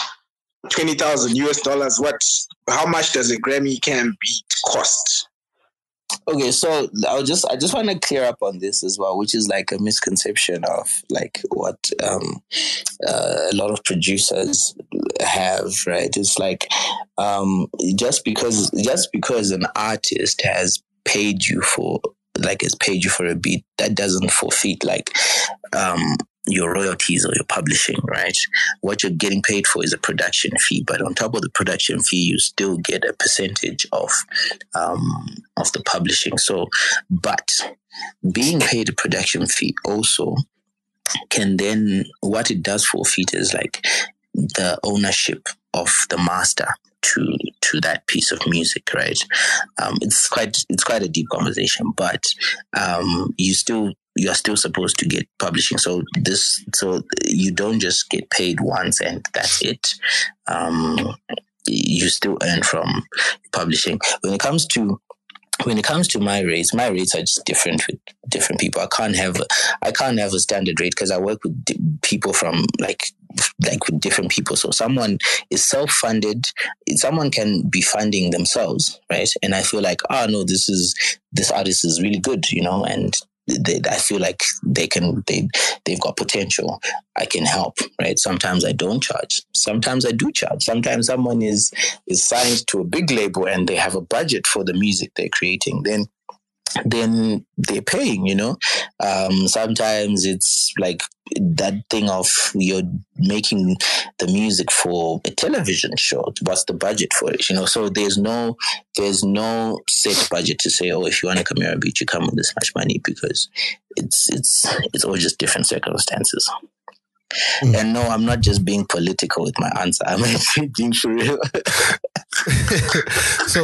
$20,000? How much does a Grammy Cam beat cost? Okay, so I just want to clear up on this as well, which is like a misconception of like what a lot of producers have, right? It's like just because an artist has paid you for a beat, that doesn't forfeit like your royalties or your publishing, right? What you're getting paid for is a production fee, but on top of the production fee, you still get a percentage of the publishing. So, but being paid a production fee also can then, what it does forfeit is like the ownership of the master to that piece of music, right? It's quite a deep conversation, but you're still supposed to get publishing. So you don't just get paid once and that's it. You still earn from publishing. When it comes to my rates are just different with different people. I can't have a standard rate because I work with people from like with different people. So someone is self-funded. Someone can be funding themselves, right? And I feel like, oh no, this artist is really good, you know, and I feel like they've got potential. I can help, right? Sometimes I don't charge. Sometimes I do charge. Sometimes someone is signed to a big label and they have a budget for the music they're creating. Then they're paying, sometimes it's like that thing of you're making the music for a television show. What's the budget for it? So there's no set budget to say, oh, if you want to come here and beat, you come with this much money, because it's all just different circumstances. And no, I'm not just being political with my answer. I'm actually being for real. So,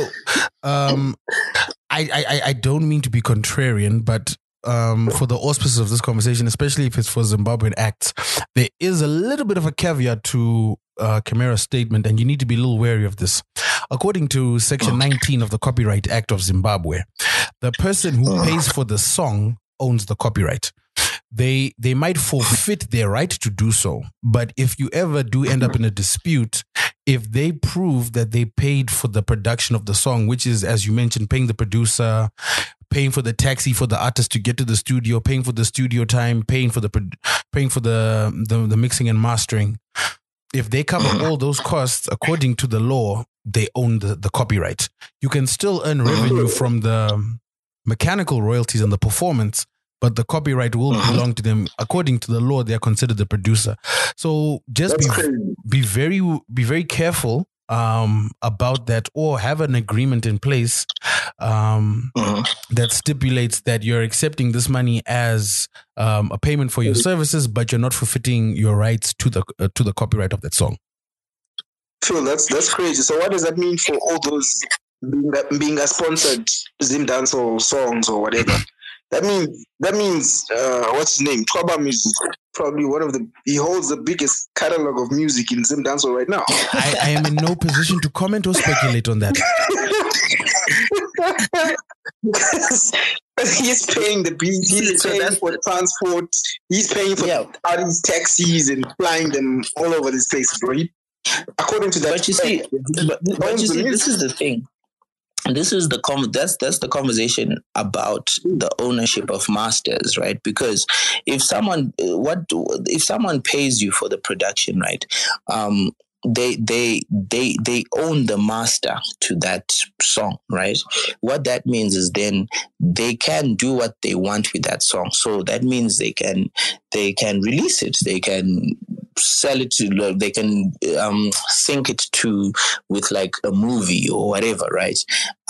I don't mean to be contrarian, but for the auspices of this conversation, especially if it's for Zimbabwean acts, there is a little bit of a caveat to Camara's statement, and you need to be a little wary of this. According to Section 19 of the Copyright Act of Zimbabwe, the person who pays for the song owns the copyright. They might forfeit their right to do so, but if you ever do end up in a dispute, if they prove that they paid for the production of the song, which is, as you mentioned, paying the producer, paying for the taxi for the artist to get to the studio, paying for the studio time, paying for the mixing and mastering, if they cover all those costs according to the law, they own the copyright. You can still earn revenue from the mechanical royalties and the performance, but the copyright will belong to them. According to the law, they are considered the producer. So just be very careful about that, or have an agreement in place that stipulates that you're accepting this money as a payment for your services, but you're not forfeiting your rights to the copyright of that song. Phil, that's crazy. So what does that mean for all those being a sponsored Zim dancehall songs or whatever? That means what's his name? Twabam is probably he holds the biggest catalog of music in Zim dancehall right now. I am in no position to comment or speculate on that. He's paying the beat, he's paying for transport, he's paying for all these taxis and flying them all over this place, bro. According to that, but you see, this is the thing. This is that's the conversation about the ownership of masters, right? Because if someone pays you for the production, right? They own the master to that song, right? What that means is then they can do what they want with that song. So that means they can release it, they can sell it to, they can sync it to with like a movie or whatever, right?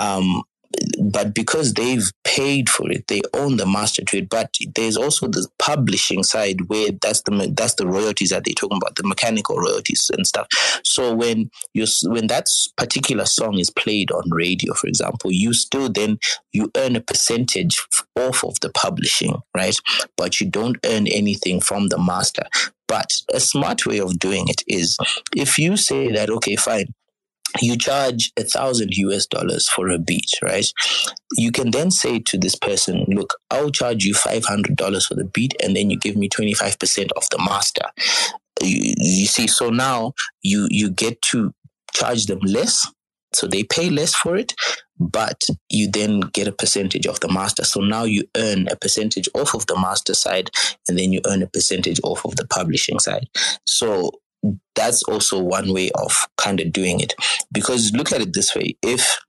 But because they've paid for it, they own the master to it. But there's also the publishing side where that's the royalties that they're talking about, the mechanical royalties and stuff. So when that particular song is played on radio, for example, you earn a percentage off of the publishing, right? But you don't earn anything from the master. But a smart way of doing it is if you say that, okay, fine, you charge $1,000 for a beat, right? You can then say to this person, look, I'll charge you $500 for the beat, and then you give me 25% of the master. You see, so now you get to charge them less, so they pay less for it, but you then get a percentage of the master. So now you earn a percentage off of the master side, and then you earn a percentage off of the publishing side. So that's also one way of kind of doing it, because look at it this way: if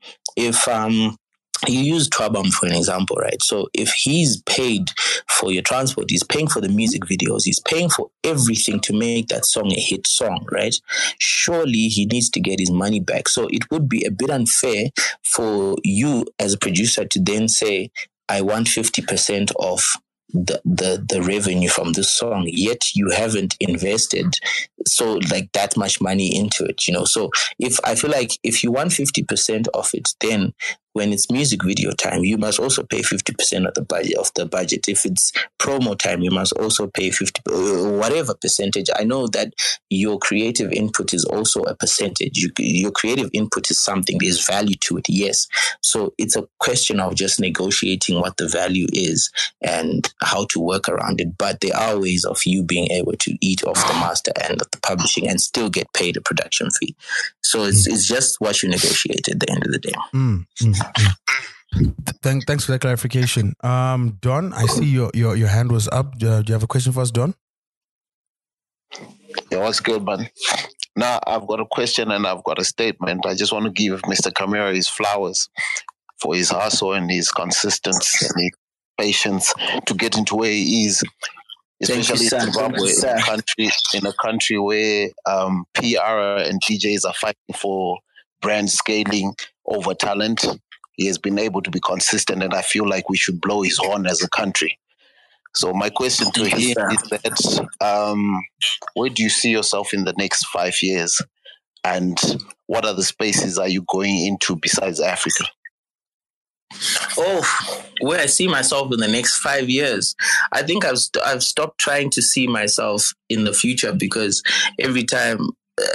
you use Twabam for an example, right? So if he's paid for your transport, he's paying for the music videos, he's paying for everything to make that song a hit song, right? Surely he needs to get his money back. So it would be a bit unfair for you as a producer to then say, I want 50% of the revenue from this song, yet you haven't invested so like that much money into it, So if I feel like if you want 50% of it, then when it's music video time, you must also pay 50% of the budget. If it's promo time, you must also pay 50, whatever percentage. I know that your creative input is also a percentage. Your creative input is something, there's value to it, yes. So it's a question of just negotiating what the value is and how to work around it. But there are ways of you being able to eat off the master end of the publishing and still get paid a production fee. So it's just what you negotiate at the end of the day. Thanks for that clarification. Don, I see your hand was up. Do you have a question for us, Don? Yeah, what's good, man? Now, I've got a question and I've got a statement. I just want to give Mr. Camara his flowers for his hustle and his consistency and his patience to get into where he is, especially in Zimbabwe, in a country where PR and DJs are fighting for brand scaling over talent. He has been able to be consistent, and I feel like we should blow his horn as a country. So my question to him is that where do you see yourself in the next 5 years? And what other spaces are you going into besides Africa? Oh, where I see myself in the next 5 years, I think I've stopped trying to see myself in the future, because every time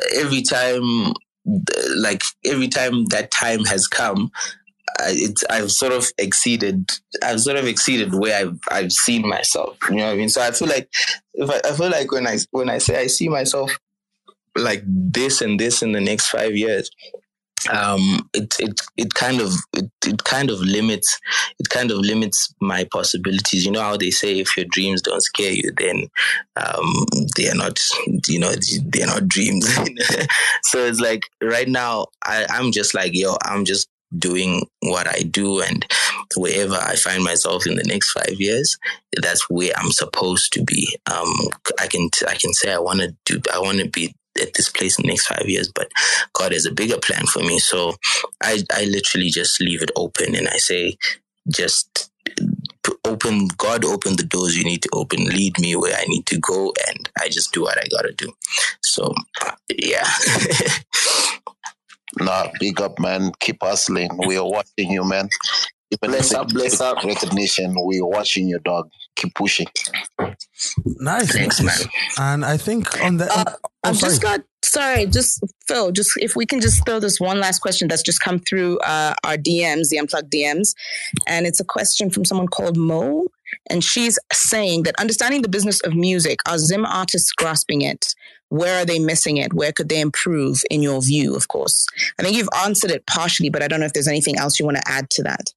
that time has come, I've sort of exceeded where I've seen myself. You know what I mean? So I feel like when I say I see myself like this and this in the next 5 years, it kind of limits my possibilities. You know how they say if your dreams don't scare you, then they're not dreams. So it's like right now I'm just like, I'm just doing what I do, and wherever I find myself in the next 5 years, that's where I'm supposed to be. I can say I want to be at this place in the next 5 years, but God has a bigger plan for me. So I literally just leave it open, and I say, just open the doors you need to open, lead me where I need to go, and I just do what I gotta do. So yeah. Nah, big up, man. Keep hustling. We are watching you, man. Bless up. Recognition. We are watching you, dog. Keep pushing. Nice. Thanks, man. And I think on that... just Phil, if we can just throw this one last question that's just come through our DMs, the Unplugged DMs. And it's a question from someone called Mo. And she's saying that understanding the business of music, are Zim artists grasping it? Where are they missing it? Where could they improve in your view, of course? I think you've answered it partially, but I don't know if there's anything else you want to add to that.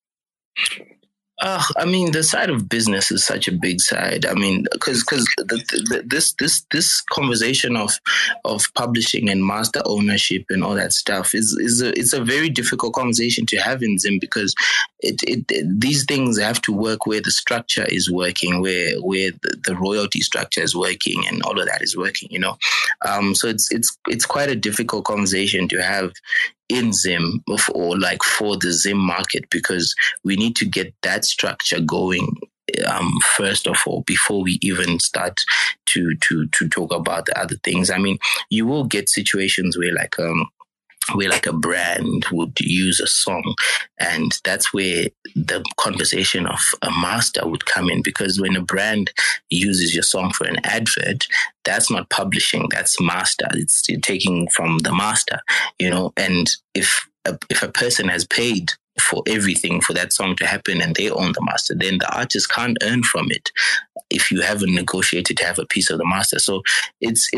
I mean, the side of business is such a big side. I mean, because this conversation of publishing and master ownership and all that stuff is a very difficult conversation to have in Zim, because these things have to work where the structure is working, where the royalty structure is working, and all of that is working. You know, so it's quite a difficult conversation to have in Zim or like for the Zim market, because we need to get that structure going first of all before we even start to talk about the other things. I mean, you will get situations where like a brand would use a song, and that's where the conversation of a master would come in, because when a brand uses your song for an advert, that's not publishing, that's master. It's taking from the master, you know. And if a person has paid for everything for that song to happen and they own the master, then the artist can't earn from it if you haven't negotiated to have a piece of the master. So it's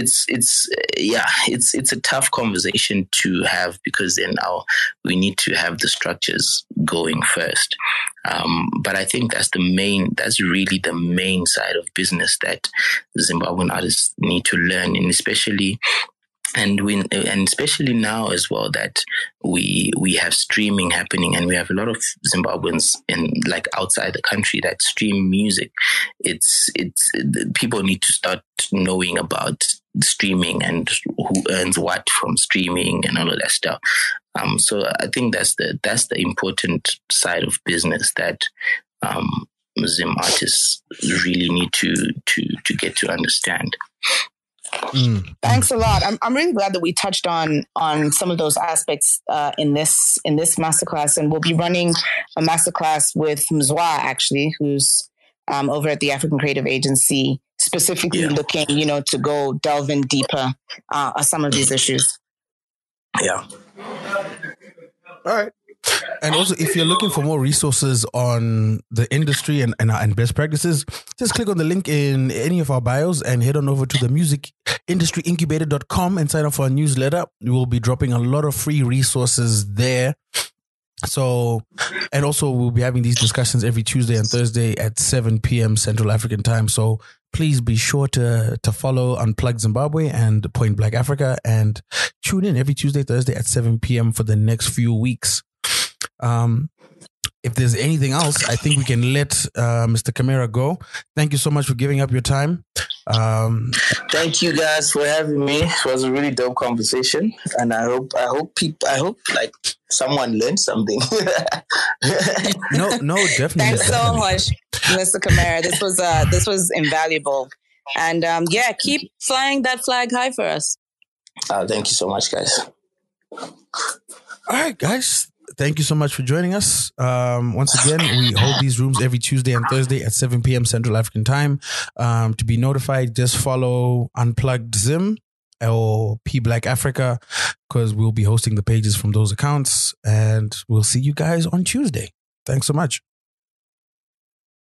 a tough conversation to have, because then we need to have the structures going first. But I think that's really the main side of business that Zimbabwean artists need to learn, and especially now as well, that we have streaming happening, and we have a lot of Zimbabweans in like outside the country that stream music. It's people need to start knowing about streaming and who earns what from streaming and all of that stuff. So I think that's the important side of business that Zim artists really need to get to understand. Thanks a lot. I'm really glad that we touched on some of those aspects in this masterclass, and we'll be running a masterclass with Mzwa, actually, who's over at the African Creative Agency, specifically looking, to go delve in deeper on some of these issues. Yeah. All right. And also, if you're looking for more resources on the industry and best practices, just click on the link in any of our bios and head on over to the musicindustryincubator.com and sign up for our newsletter. We will be dropping a lot of free resources there So, and also we'll be having these discussions every Tuesday and Thursday at 7 p.m. Central African time. So please be sure to follow Unplugged Zimbabwe and Point Black Africa, and tune in every Tuesday, Thursday at 7 p.m. for the next few weeks. If there's anything else, I think we can let Mr. Camara go. Thank you so much for giving up your time. Thank you guys for having me. It was a really dope conversation, and I hope like someone learned something. No, definitely. Thanks so much, Mr. Camara. This was invaluable, and keep flying that flag high for us. Thank you so much, guys. All right, guys. Thank you so much for joining us. Once again, we hold these rooms every Tuesday and Thursday at 7 p.m. Central African time. To be notified, just follow Unplugged Zim or P Black Africa, because we'll be hosting the pages from those accounts, and we'll see you guys on Tuesday. Thanks so much.